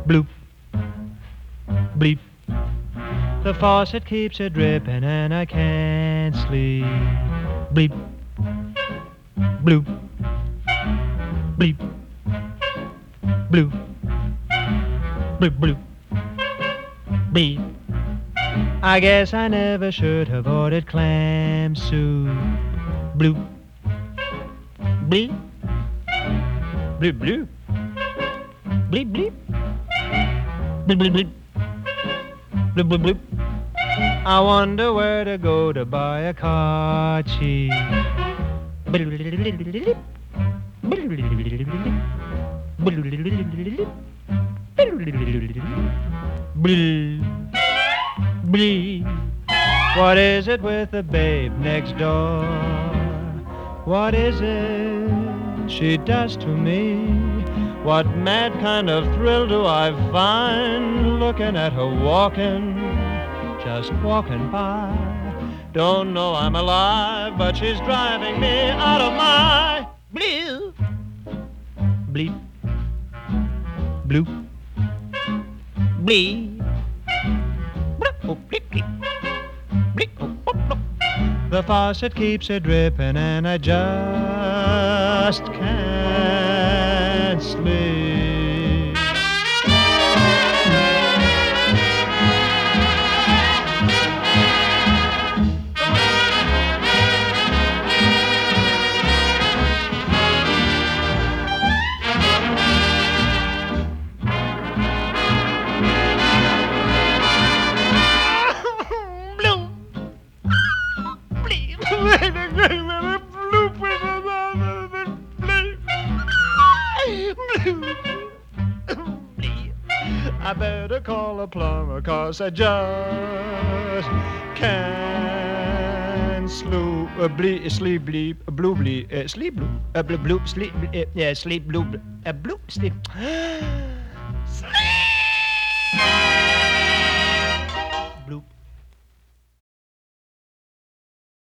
Bloop, bleep. The faucet keeps a dripping and I can't sleep. Bleep, bloop, bleep, bloop, bloop, bloop, beep. I guess I never should have ordered clam soup. Bloop, bleep, bloop, bloop, bleep, bleep, bleep, bleep, bleep, bloop, bloop, bloop. I wonder where to go to buy a car cheap. What is it with the babe next door? What is it she does to me? What mad kind of thrill do I find looking at her walking, just walking by? Don't know I'm alive, but she's driving me out of my bleep, bleep, bloop, bleep, bloop, oh, bleep, bleep, bleep, oh, oh, oh. The faucet keeps a dripping and I just can't sleep. I better call a plumber, 'cause I just can't sleep, sleep, bleep, blue, bleep, sleep, blue, blue, blue, sleep, yeah, sleep, blue, blue, sleep, sleep, bloop.